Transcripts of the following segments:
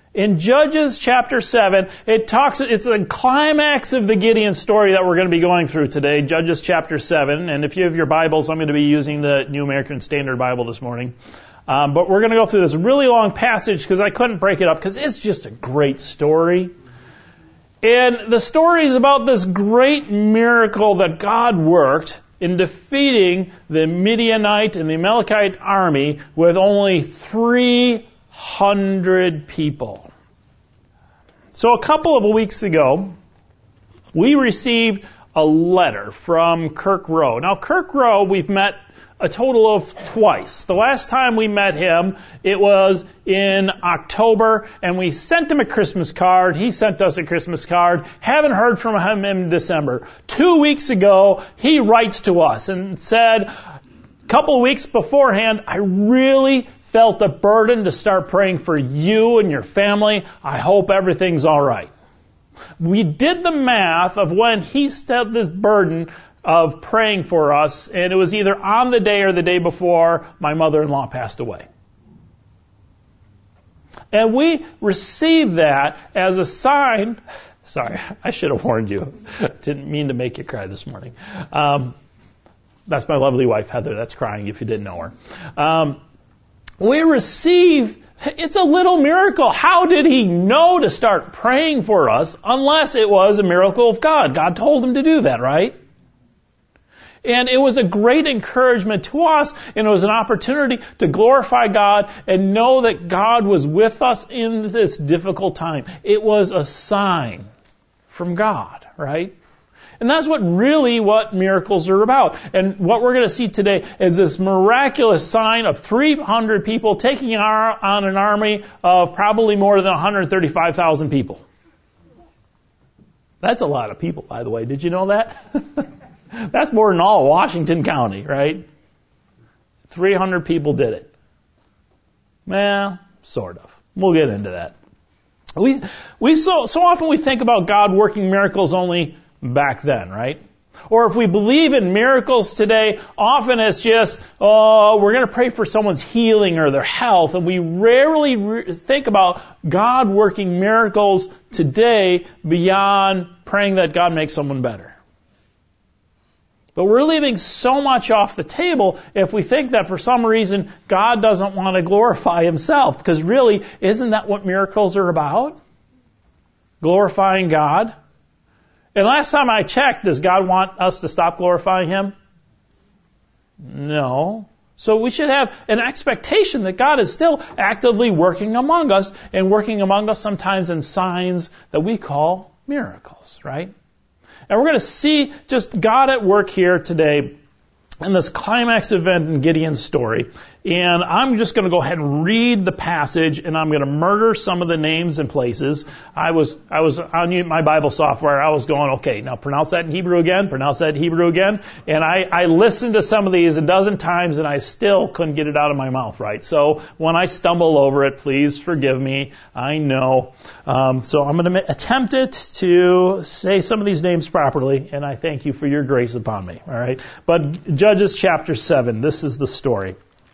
In Judges chapter 7, it's the climax of the Gideon story that we're going to be going through today, Judges chapter 7. And if you have your Bibles, I'm going to be using the New American Standard Bible this morning. But we're going to go through this really long passage because I couldn't break it up because it's just a great story. And the story is about this great miracle that God worked in defeating the Midianite and the Amalekite army with only 300 people. So a couple of weeks ago, we received a letter from Kirk Rowe. Now, Kirk Rowe, we've met a total of twice. The last time we met him, it was in October, and we sent him a Christmas card. He sent us a Christmas card. Haven't heard from him in December. 2 weeks ago, he writes to us and said, a couple of weeks beforehand, I really felt a burden to start praying for you and your family. I hope everything's all right. We did the math of when he set this burden of praying for us, and it was either on the day or the day before my mother-in-law passed away. And we received that as a sign. Sorry, I should have warned you. Didn't mean to make you cry this morning. That's my lovely wife, Heather, that's crying if you didn't know her. We receive, it's a little miracle. How did he know to start praying for us unless it was a miracle of God? God told him to do that, right? And it was a great encouragement to us, and it was an opportunity to glorify God and know that God was with us in this difficult time. It was a sign from God, right? And that's what miracles are about. And what we're going to see today is this miraculous sign of 300 people taking on an army of probably more than 135,000 people. That's a lot of people, by the way. Did you know that? That's more than all of Washington County, right? 300 people did it. Well, sort of. We'll get into that. We so often we think about God working miracles only back then, right? Or if we believe in miracles today, often it's just, we're going to pray for someone's healing or their health, and we rarely think about God working miracles today beyond praying that God makes someone better. But we're leaving so much off the table if we think that for some reason God doesn't want to glorify himself. Because really, isn't that what miracles are about? Glorifying God. And last time I checked, does God want us to stop glorifying him? No. So we should have an expectation that God is still actively working among us, and working among us sometimes in signs that we call miracles, right? And we're going to see just God at work here today in this climax event in Gideon's story. And I'm just going to go ahead and read the passage, and I'm going to murder some of the names and places. I was on my Bible software. I was going, okay, now pronounce that in Hebrew again, pronounce that in Hebrew again. And I listened to some of these a dozen times, and I still couldn't get it out of my mouth right. So when I stumble over it, please forgive me. I know. So I'm going to attempt it to say some of these names properly, and I thank you for your grace upon me. All right. But Judges chapter 7, this is the story.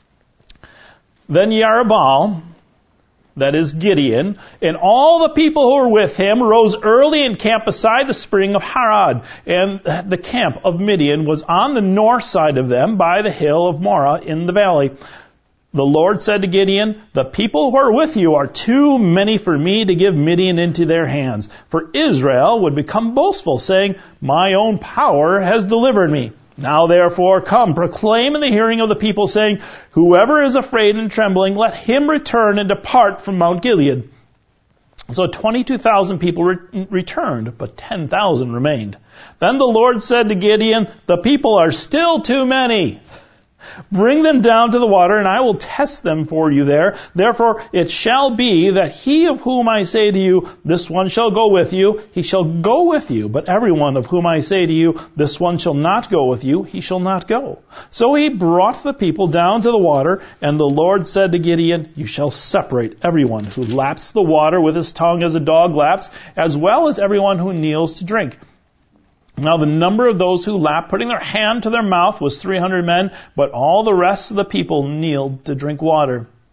Then Jerubbaal, that is Gideon, and all the people who were with him rose early and camped beside the spring of Harod. And the camp of Midian was on the north side of them by the hill of Moreh in the valley. The Lord said to Gideon, the people who are with you are too many for me to give Midian into their hands. For Israel would become boastful, saying, my own power has delivered me. Now therefore come, proclaim in the hearing of the people, saying, whoever is afraid and trembling, let him return and depart from Mount Gilead. So 22,000 people returned, but 10,000 remained. Then the Lord said to Gideon, the people are still too many. Bring them down to the water, and I will test them for you there. Therefore it shall be that he of whom I say to you, this one shall go with you, he shall go with you. But everyone of whom I say to you, this one shall not go with you, he shall not go. So he brought the people down to the water, and the Lord said to Gideon, you shall separate everyone who laps the water with his tongue as a dog laps, as well as everyone who kneels to drink. Now the number of those who lapped, putting their hand to their mouth, was 300 men, but all the rest of the people kneeled to drink water.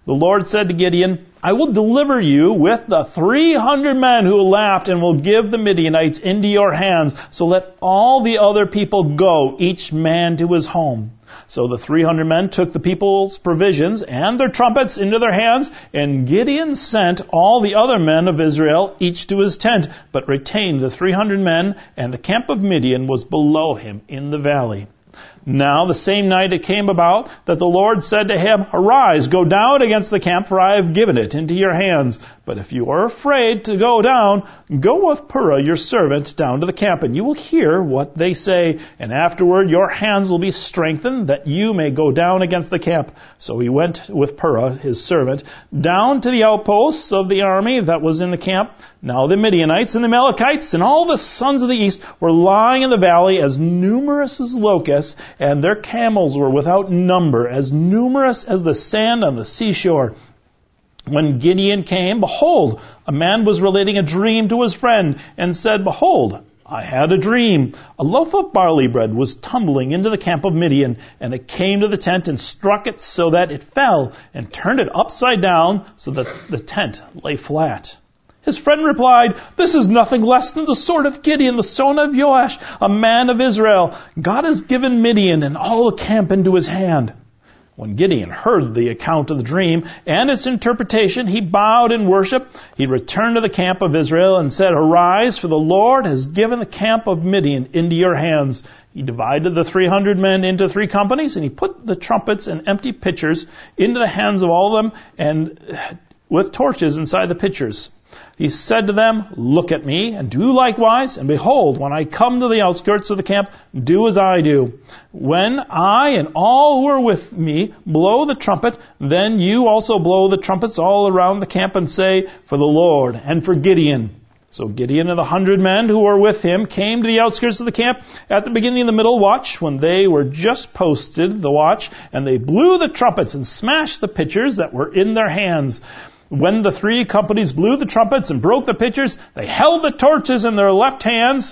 The Lord said to Gideon, I will deliver you with the 300 men who laughed and will give the Midianites into your hands. So let all the other people go, each man to his home. So the 300 men took the people's provisions and their trumpets into their hands, and Gideon sent all the other men of Israel, each to his tent, but retained the 300 men, and the camp of Midian was below him in the valley. Now the same night it came about that the Lord said to him, Arise, go down against the camp, for I have given it into your hands. But if you are afraid to go down, go with Purah your servant down to the camp, and you will hear what they say. And afterward your hands will be strengthened, that you may go down against the camp. So he went with Purah his servant down to the outposts of the army that was in the camp. Now the Midianites and the Amalekites and all the sons of the east were lying in the valley, as numerous as locusts, and their camels were without number, as numerous as the sand on the seashore. When Gideon came, behold, a man was relating a dream to his friend, and said, Behold, I had a dream. A loaf of barley bread was tumbling into the camp of Midian, and it came to the tent and struck it so that it fell, and turned it upside down so that the tent lay flat. His friend replied, This is nothing less than the sword of Gideon, the son of Joash, a man of Israel. God has given Midian and all the camp into his hand. When Gideon heard the account of the dream and its interpretation, he bowed in worship. He returned to the camp of Israel and said, Arise, for the Lord has given the camp of Midian into your hands. He divided the 300 men into 3 companies, and he put the trumpets and empty pitchers into the hands of all of them, and with torches inside the pitchers. He said to them, Look at me, and do likewise, and behold, when I come to the outskirts of the camp, do as I do. When I and all who are with me blow the trumpet, then you also blow the trumpets all around the camp, and say, For the Lord, and for Gideon. So Gideon and the 100 men who were with him came to the outskirts of the camp at the beginning of the middle watch, when they were just posted the watch, and they blew the trumpets and smashed the pitchers that were in their hands. When the 3 companies blew the trumpets and broke the pitchers, they held the torches in their left hand,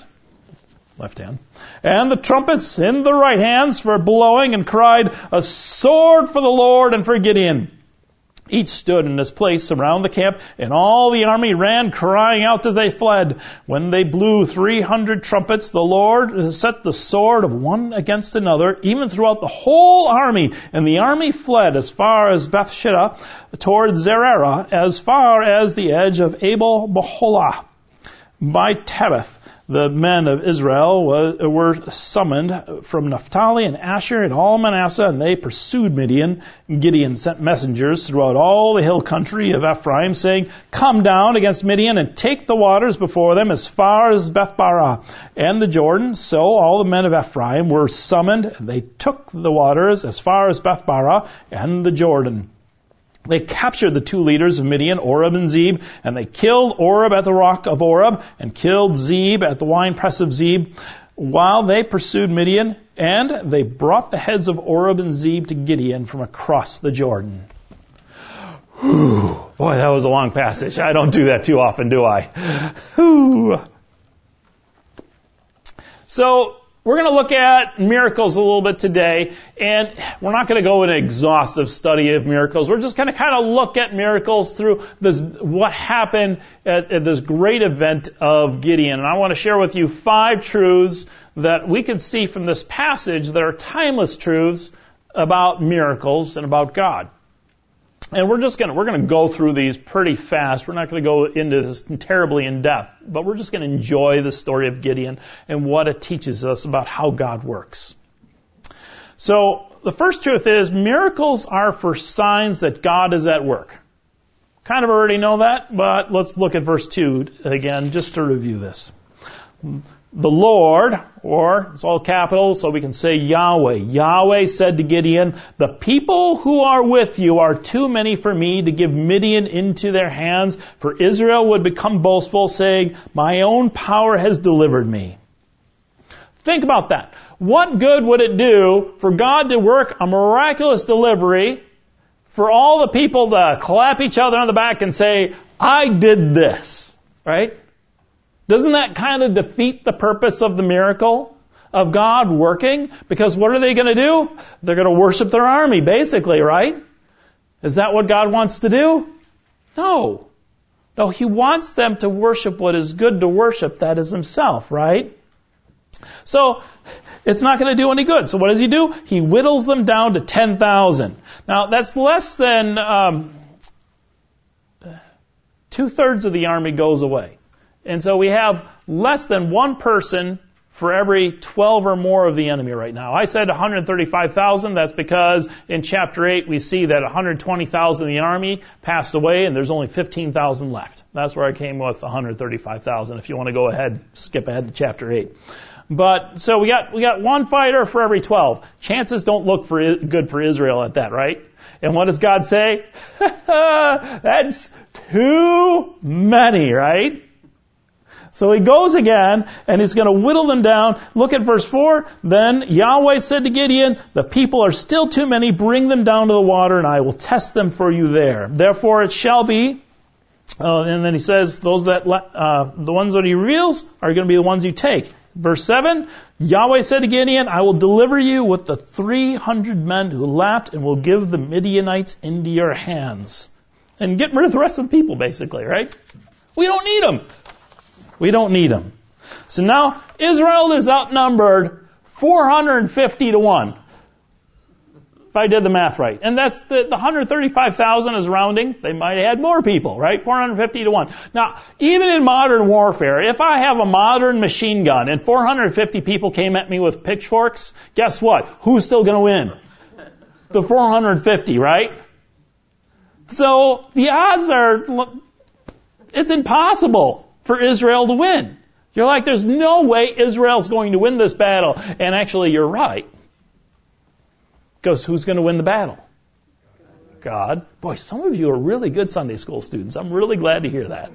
and the trumpets in the right hands for blowing, and cried, A sword for the Lord and for Gideon. Each stood in his place around the camp, and all the army ran, crying out as they fled. When they blew 300 trumpets, the Lord set the sword of one against another, even throughout the whole army. And the army fled as far as Bethshittah, towards Zererah, as far as the edge of Abel Boholah. By Tabith, the men of Israel were summoned from Naphtali and Asher and all Manasseh, and they pursued Midian. Gideon sent messengers throughout all the hill country of Ephraim, saying, Come down against Midian and take the waters before them as far as Bethbarah and the Jordan. So all the men of Ephraim were summoned, and they took the waters as far as Bethbarah and the Jordan. They captured the 2 leaders of Midian, Oreb and Zeb, and they killed Oreb at the rock of Oreb, and killed Zeb at the winepress of Zeb, while they pursued Midian, and they brought the heads of Oreb and Zeb to Gideon from across the Jordan. Whew. Boy, that was a long passage. I don't do that too often, do I? Whew. So, we're going to look at miracles a little bit today, and we're not going to go in an exhaustive study of miracles. We're just going to kind of look at miracles through this, what happened at this great event of Gideon. And I want to share with you 5 truths that we can see from this passage that are timeless truths about miracles and about God. And we're going to go through these pretty fast. We're not going to go into this terribly in depth, but we're just going to enjoy the story of Gideon and what it teaches us about how God works. So the first truth is miracles are for signs that God is at work. Kind of already know that, but let's look at verse 2 again just to review this. The Lord, or it's all capitals, so we can say Yahweh. Yahweh said to Gideon, The people who are with you are too many for me to give Midian into their hands, for Israel would become boastful, saying, My own power has delivered me. Think about that. What good would it do for God to work a miraculous delivery, for all the people to clap each other on the back and say, I did this, right? Doesn't that kind of defeat the purpose of the miracle of God working? Because what are they going to do? They're going to worship their army, basically, right? Is that what God wants to do? No. No, He wants them to worship what is good to worship, that is Himself, right? So, it's not going to do any good. So what does He do? He whittles them down to 10,000. Now, that's less than 2/3 of the army goes away. And so we have less than one person for every 12 or more of the enemy right now. I said 135,000. That's because in chapter 8 we see that 120,000 of the army passed away and there's only 15,000 left. That's where I came with 135,000 if you want to go ahead, skip ahead to chapter 8. But, so we got one fighter for every 12. Chances don't look good for Israel at that, right? And what does God say? That's too many, right? So He goes again, and He's going to whittle them down. Look at verse 4. Then Yahweh said to Gideon, the people are still too many. Bring them down to the water, and I will test them for you there. Therefore it shall be. And then He says, the ones that He reveals are going to be the ones you take. Verse 7, Yahweh said to Gideon, I will deliver you with the 300 men who lapped and will give the Midianites into your hands. And get rid of the rest of the people, basically, right? We don't need them. We don't need them. So now Israel is outnumbered 450 to 1. If I did the math right. And that's the 135,000 is rounding. They might add more people, right? 450 to 1. Now, even in modern warfare, if I have a modern machine gun and 450 people came at me with pitchforks, guess what? Who's still going to win? The 450, right? So the odds are, it's impossible for Israel to win. You're like, there's no way Israel's going to win this battle. And actually, you're right. Because who's going to win the battle? God. Boy, some of you are really good Sunday school students. I'm really glad to hear that.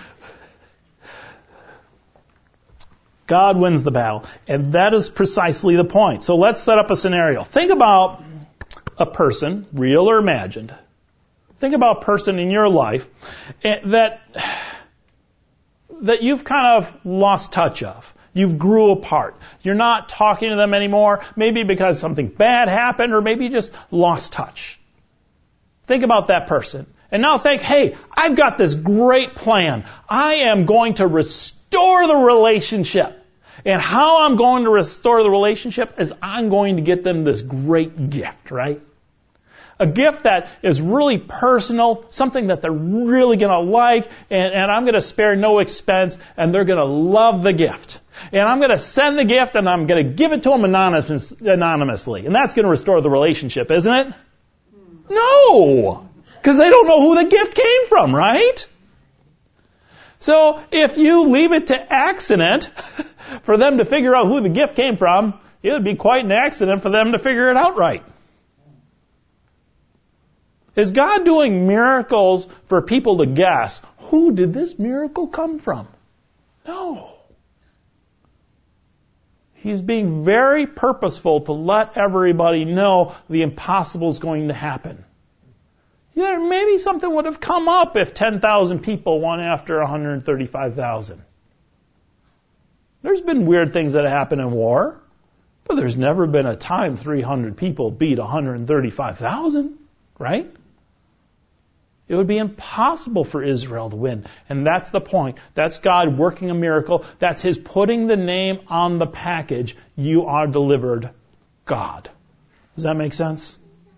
God wins the battle. And that is precisely the point. So let's set up a scenario. Think about a person, real or imagined. Think about a person in your life that you've kind of lost touch of. You've grew apart. You're not talking to them anymore, maybe because something bad happened, or maybe you just lost touch. Think about that person. And now think, hey, I've got this great plan. I am going to restore the relationship. And how I'm going to restore the relationship is I'm going to get them this great gift, right? A gift that is really personal, something that they're really going to like, and I'm going to spare no expense, and they're going to love the gift. And I'm going to send the gift, and I'm going to give it to them anonymously. And that's going to restore the relationship, isn't it? No! Because they don't know who the gift came from, right? So if you leave it to accident for them to figure out who the gift came from, it would be quite an accident for them to figure it out right. Is God doing miracles for people to guess, who did this miracle come from? No. He's being very purposeful to let everybody know the impossible is going to happen. Yeah, maybe something would have come up if 10,000 people went after 135,000. There's been weird things that happen in war, but there's never been a time 300 people beat 135,000, right? It would be impossible for Israel to win. And that's the point. That's God working a miracle. That's His putting the name on the package. You are delivered, God. Does that make sense?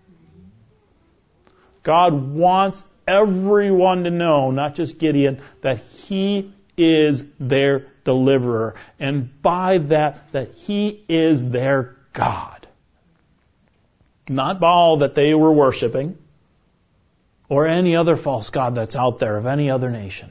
God wants everyone to know, not just Gideon, that He is their deliverer. And by that He is their God. Not Baal that they were worshiping, or any other false god that's out there of any other nation.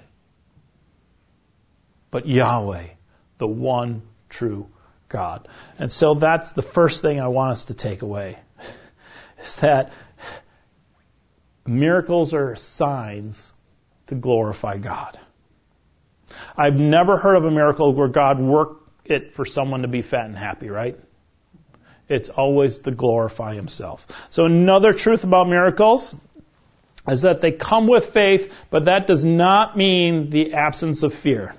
But Yahweh, the one true God. And so that's the first thing I want us to take away, is that miracles are signs to glorify God. I've never heard of a miracle where God worked it for someone to be fat and happy, right? It's always to glorify Himself. So another truth about miracles is that they come with faith, but that does not mean the absence of fear.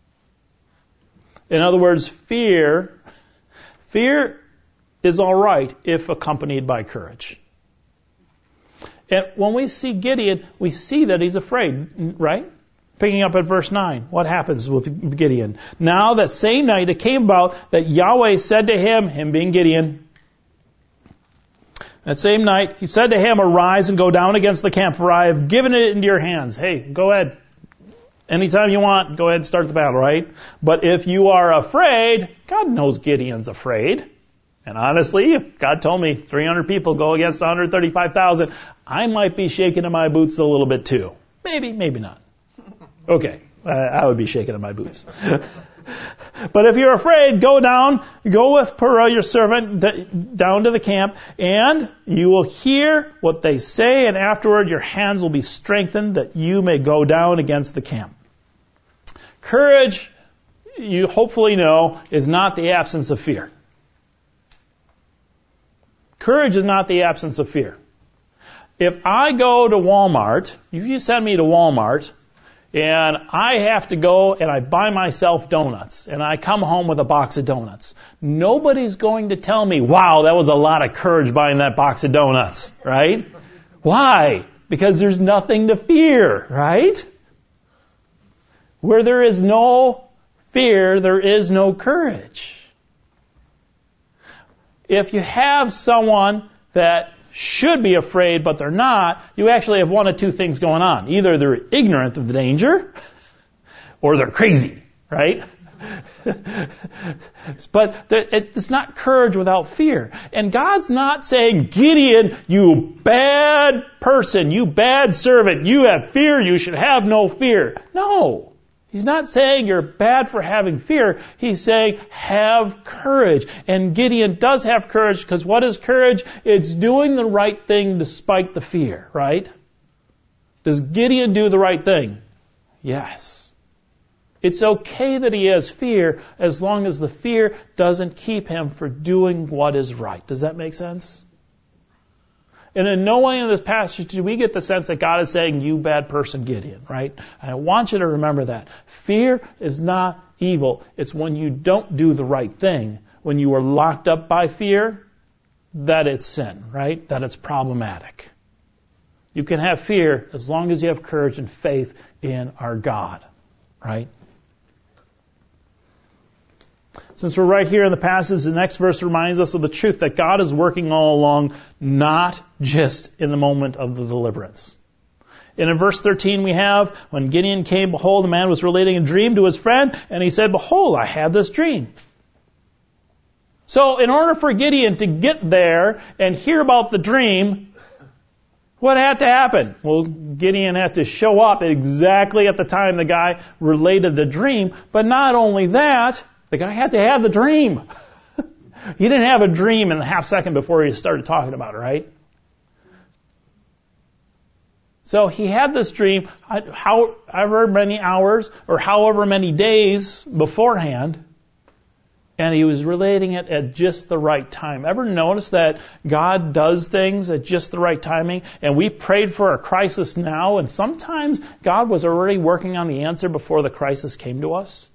In other words, fear is all right if accompanied by courage. And when we see Gideon, we see that he's afraid, right? Picking up at verse 9, what happens with Gideon? Now that same night it came about that Yahweh said to him being Gideon, that same night, he said to him, arise and go down against the camp, for I have given it into your hands. Hey, go ahead. Anytime you want, go ahead and start the battle, right? But if you are afraid, God knows Gideon's afraid. And honestly, if God told me 300 people go against 135,000, I might be shaking in my boots a little bit too. Maybe, maybe not. Okay, I would be shaking in my boots. But if you're afraid, go with Purah, your servant, down to the camp, and you will hear what they say, and afterward your hands will be strengthened that you may go down against the camp. Courage, you hopefully know, is not the absence of fear. Courage is not the absence of fear. If I go to Walmart, if you send me to Walmart, and I have to go and I buy myself donuts, and I come home with a box of donuts, nobody's going to tell me, wow, that was a lot of courage buying that box of donuts, right? Why? Because there's nothing to fear, right? Where there is no fear, there is no courage. If you have someone that should be afraid, but they're not, you actually have one of two things going on. Either they're ignorant of the danger, or they're crazy, right? But it's not courage without fear. And God's not saying, Gideon, you bad person, you bad servant, you have fear, you should have no fear. No. He's not saying you're bad for having fear. He's saying have courage. And Gideon does have courage, because what is courage? It's doing the right thing despite the fear, right? Does Gideon do the right thing? Yes. It's okay that he has fear as long as the fear doesn't keep him from doing what is right. Does that make sense? And in no way in this passage do we get the sense that God is saying, you bad person, Gideon, right? And I want you to remember that. Fear is not evil. It's when you don't do the right thing, when you are locked up by fear, that it's sin, right? That it's problematic. You can have fear as long as you have courage and faith in our God, right? Since we're right here in the passage, the next verse reminds us of the truth that God is working all along, not just in the moment of the deliverance. And in verse 13 we have, when Gideon came, behold, the man was relating a dream to his friend, and he said, behold, I had this dream. So in order for Gideon to get there and hear about the dream, what had to happen? Well, Gideon had to show up exactly at the time the guy related the dream. But not only that, the guy had to have the dream. He didn't have a dream in the half second before he started talking about it, right? So he had this dream however many hours or however many days beforehand, and he was relating it at just the right time. Ever notice that God does things at just the right timing? And we prayed for a crisis now, and sometimes God was already working on the answer before the crisis came to us.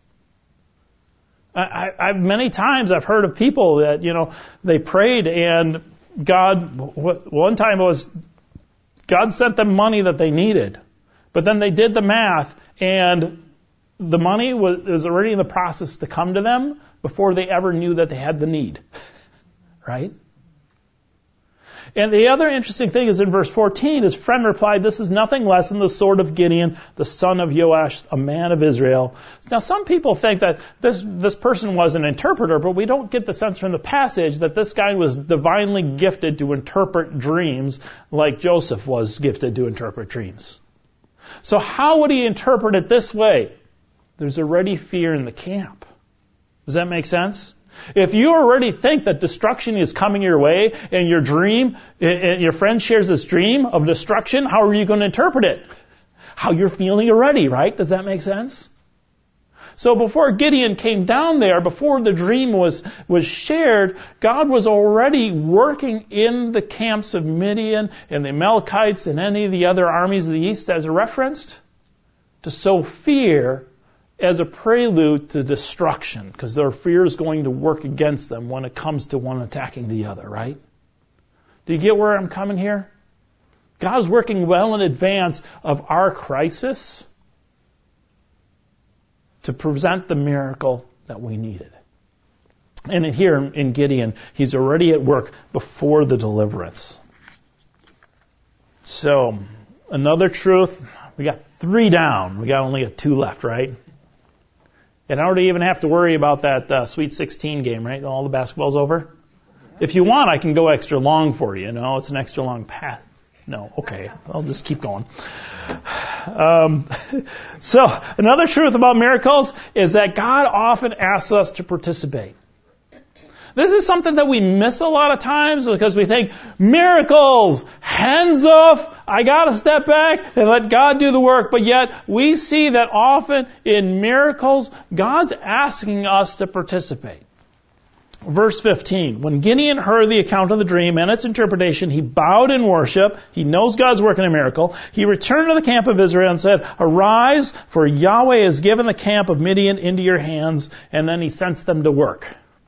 Many times I've heard of people that, they prayed and one time it was God sent them money that they needed. But then they did the math and the money was already in the process to come to them before they ever knew that they had the need. Right? And the other interesting thing is in verse 14, his friend replied, this is nothing less than the sword of Gideon, the son of Joash, a man of Israel. Now, some people think that this person was an interpreter, but we don't get the sense from the passage that this guy was divinely gifted to interpret dreams like Joseph was gifted to interpret dreams. So how would he interpret it this way? There's already fear in the camp. Does that make sense? If you already think that destruction is coming your way and your friend shares this dream of destruction, how are you going to interpret it? How you're feeling already, right? Does that make sense? So before Gideon came down there, before the dream was shared, God was already working in the camps of Midian and the Amalekites and any of the other armies of the east as referenced to sow fear as a prelude to destruction, because their fear is going to work against them when it comes to one attacking the other, right? Do you get where I'm coming here? God is working well in advance of our crisis to present the miracle that we needed. And here in Gideon, he's already at work before the deliverance. So, another truth, we got 3 down. We got only 2 left, right? And I don't even have to worry about that Sweet 16 game, right? All the basketball's over. If you want, I can go extra long for you. No, it's an extra long path. No, okay, I'll just keep going. So, another truth about miracles is that God often asks us to participate. This is something that we miss a lot of times because we think, miracles, hands off, I gotta step back and let God do the work. But yet, we see that often in miracles, God's asking us to participate. Verse 15, when Gideon heard the account of the dream and its interpretation, he bowed in worship. He knows God's working a miracle. He returned to the camp of Israel and said, "Arise, for Yahweh has given the camp of Midian into your hands." And then he sends them to work.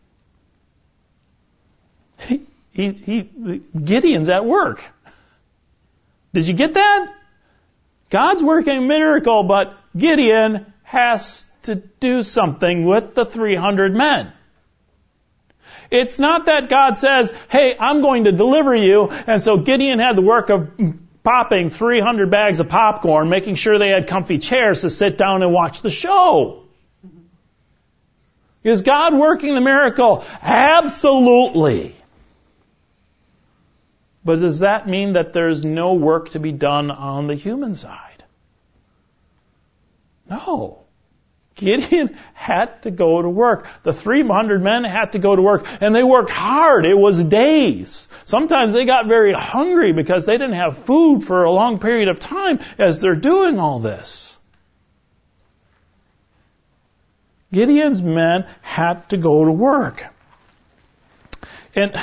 Gideon's at work. Did you get that? God's working a miracle, but Gideon has to do something with the 300 men. It's not that God says, "Hey, I'm going to deliver you," and so Gideon had the work of popping 300 bags of popcorn, making sure they had comfy chairs to sit down and watch the show. Is God working the miracle? Absolutely. But does that mean that there's no work to be done on the human side? No. Gideon had to go to work. The 300 men had to go to work, and they worked hard. It was days. Sometimes they got very hungry because they didn't have food for a long period of time as they're doing all this. Gideon's men had to go to work. And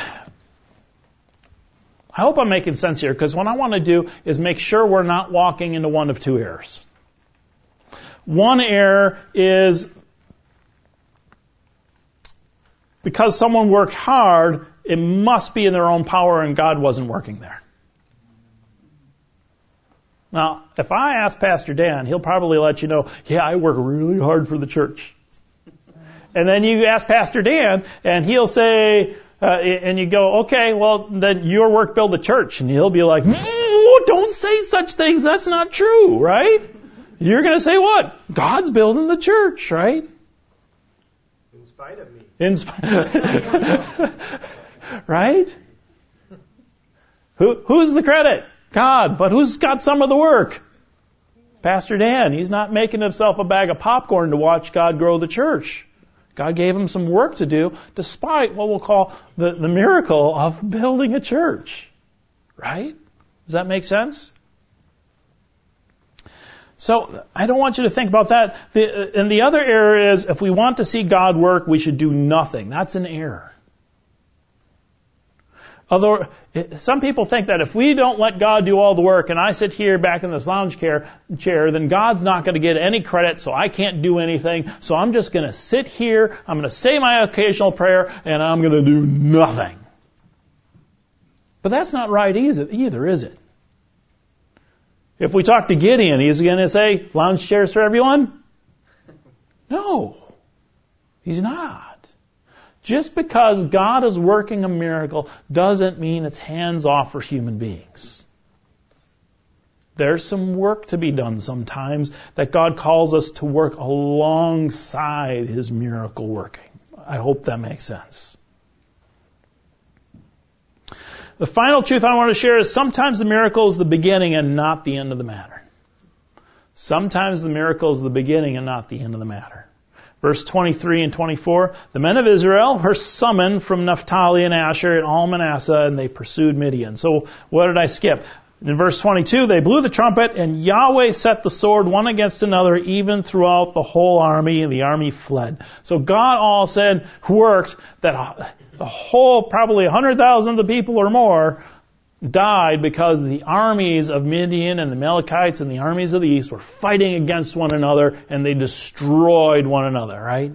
I hope I'm making sense here, because what I want to do is make sure we're not walking into one of 2 errors. One error is because someone worked hard, it must be in their own power and God wasn't working there. Now, if I ask Pastor Dan, he'll probably let you know, "Yeah, I work really hard for the church." And then you ask Pastor Dan, and he'll say, and you go, "Okay, well, then your work build the church." And he'll be like, "No, don't say such things. That's not true," right? You're going to say what? God's building the church, right? In spite of me. Right? Who's the credit? God. But who's got some of the work? Pastor Dan. He's not making himself a bag of popcorn to watch God grow the church. God gave him some work to do, despite what we'll call the miracle of building a church. Right? Does that make sense? So, I don't want you to think about that. And the other error is, if we want to see God work, we should do nothing. That's an error. Although, some people think that if we don't let God do all the work, and I sit here back in this lounge chair, then God's not going to get any credit, so I can't do anything. So I'm just going to sit here, I'm going to say my occasional prayer, and I'm going to do nothing. But that's not right either, is it? If we talk to Gideon, he's going to say, "Lounge chairs for everyone?" No, he's not. Just because God is working a miracle doesn't mean it's hands off for human beings. There's some work to be done sometimes that God calls us to work alongside His miracle working. I hope that makes sense. The final truth I want to share is sometimes the miracle is the beginning and not the end of the matter. Sometimes the miracle is the beginning and not the end of the matter. Verse 23 and 24, the men of Israel were summoned from Naphtali and Asher and all Manasseh, and they pursued Midian. So what did I skip? In verse 22, they blew the trumpet, and Yahweh set the sword one against another, even throughout the whole army, and the army fled. So God all said, worked, that the whole, probably 100,000 of the people or more, died because the armies of Midian and the Amalekites and the armies of the east were fighting against one another, and they destroyed one another, right?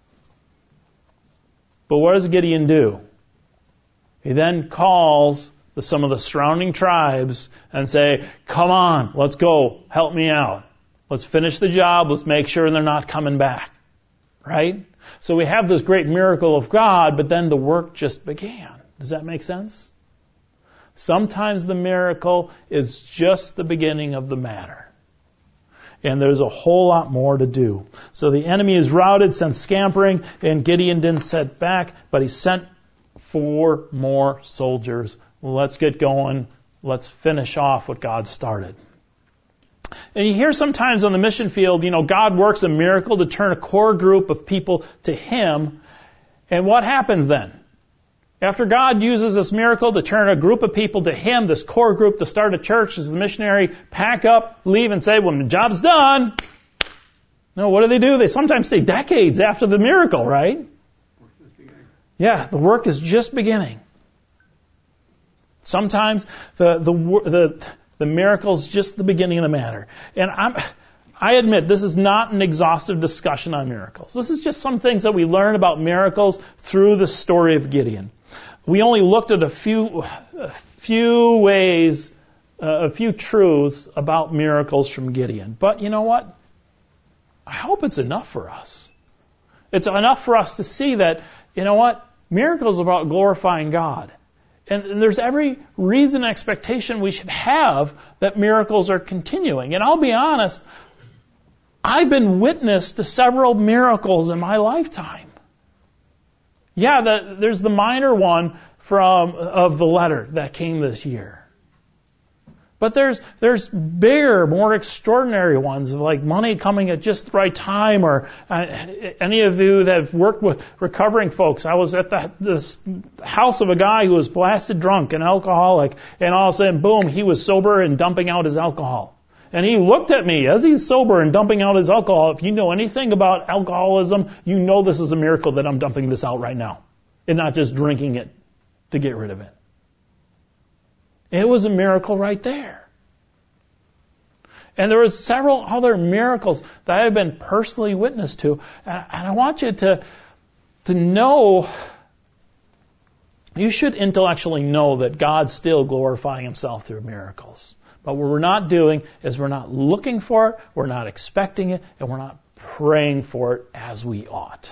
But what does Gideon do? He then calls some of the surrounding tribes and say, come on, let's go, help me out. Let's finish the job, let's make sure they're not coming back. Right? So we have this great miracle of God, but then the work just began. Does that make sense? Sometimes the miracle is just the beginning of the matter. And there's a whole lot more to do. So the enemy is routed, sent scampering, and Gideon didn't set back, but he sent 4 more soldiers. Let's get going. Let's finish off what God started. And you hear sometimes on the mission field, God works a miracle to turn a core group of people to Him. And what happens then? After God uses this miracle to turn a group of people to Him, this core group to start a church, as the missionary pack up, leave, and say, well, the job's done. No, what do? They sometimes stay decades after the miracle, right? Yeah, the work is just beginning. Sometimes the miracle's just the beginning of the matter. And I admit this is not an exhaustive discussion on miracles. This is just some things that we learn about miracles through the story of Gideon. We only looked at a few ways, a few truths about miracles from Gideon. But you know what? I hope it's enough for us. It's enough for us to see that, miracles are about glorifying God. And there's every reason and expectation we should have that miracles are continuing. And I'll be honest, I've been witness to several miracles in my lifetime. Yeah, there's the minor one of the letter that came this year. But there's bigger, more extraordinary ones of like money coming at just the right time, or any of you that have worked with recovering folks. I was at this house of a guy who was blasted drunk, an alcoholic, and all of a sudden, boom, he was sober and dumping out his alcohol. And he looked at me as he's sober and dumping out his alcohol. If you know anything about alcoholism, you know this is a miracle that I'm dumping this out right now and not just drinking it to get rid of it. It was a miracle right there. And there were several other miracles that I have been personally witness to. And I want you to know, you should intellectually know that God's still glorifying Himself through miracles. But what we're not doing is we're not looking for it, we're not expecting it, and we're not praying for it as we ought.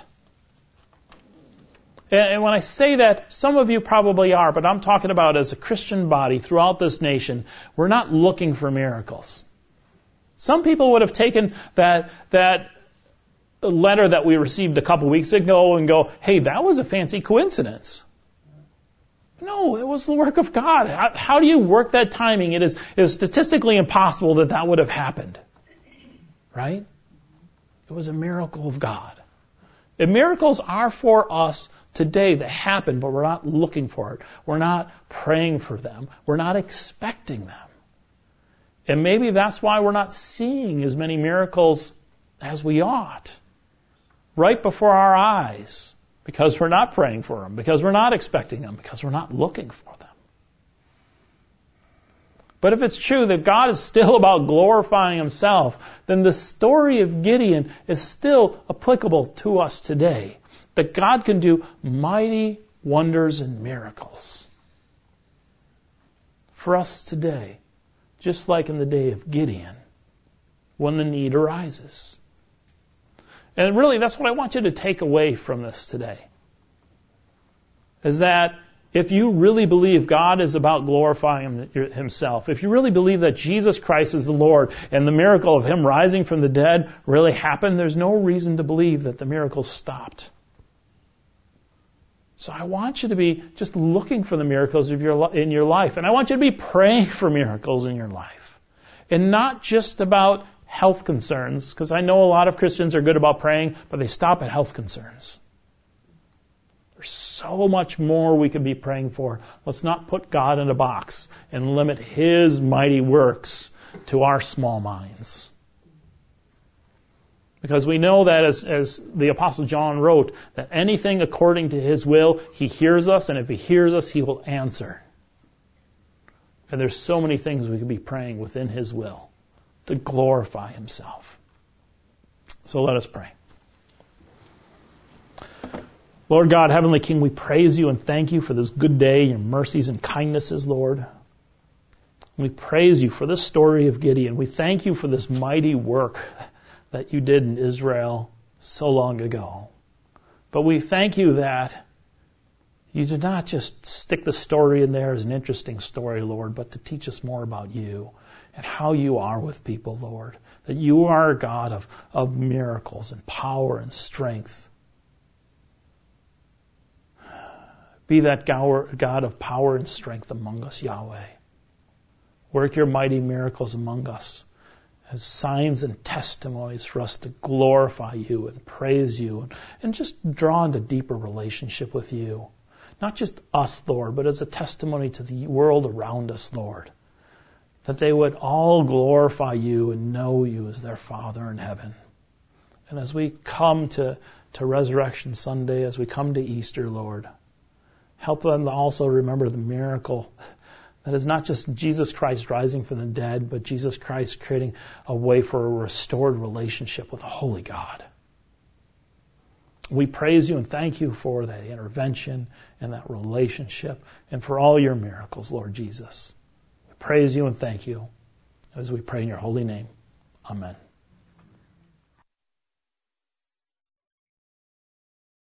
And when I say that, some of you probably are, but I'm talking about as a Christian body throughout this nation, we're not looking for miracles. Some people would have taken that letter that we received a couple weeks ago and go, hey, that was a fancy coincidence. No, it was the work of God. How do you work that timing? It is statistically impossible that would have happened. Right? It was a miracle of God. And miracles are for us today that happen, but we're not looking for it. We're not praying for them. We're not expecting them. And maybe that's why we're not seeing as many miracles as we ought right before our eyes, because we're not praying for them, because we're not expecting them, because we're not looking for them. But if it's true that God is still about glorifying Himself, then the story of Gideon is still applicable to us today. That God can do mighty wonders and miracles for us today, just like in the day of Gideon, when the need arises. And really, that's what I want you to take away from this today. Is that if you really believe God is about glorifying Himself, if you really believe that Jesus Christ is the Lord and the miracle of Him rising from the dead really happened, there's no reason to believe that the miracle stopped. So I want you to be just looking for the miracles in your life. And I want you to be praying for miracles in your life. And not just about health concerns, because I know a lot of Christians are good about praying, but they stop at health concerns. There's so much more we could be praying for. Let's not put God in a box and limit His mighty works to our small minds. Because we know that as the Apostle John wrote, that anything according to His will, He hears us, and if He hears us, He will answer. And there's so many things we could be praying within His will to glorify Himself. So let us pray. Lord God, Heavenly King, we praise you and thank you for this good day, your mercies and kindnesses, Lord. We praise you for this story of Gideon. We thank you for this mighty work that you did in Israel so long ago. But we thank you that you did not just stick the story in there as an interesting story, Lord, but to teach us more about you and how you are with people, Lord. That you are a God of miracles and power and strength. Be that God of power and strength among us, Yahweh. Work your mighty miracles among us as signs and testimonies for us to glorify you and praise you and just draw into deeper relationship with you. Not just us, Lord, but as a testimony to the world around us, Lord. That they would all glorify you and know you as their Father in heaven. And as we come to Resurrection Sunday, as we come to Easter, Lord, help them to also remember the miracle that is not just Jesus Christ rising from the dead, but Jesus Christ creating a way for a restored relationship with a holy God. We praise you and thank you for that intervention and that relationship and for all your miracles, Lord Jesus. We praise you and thank you as we pray in your holy name. Amen.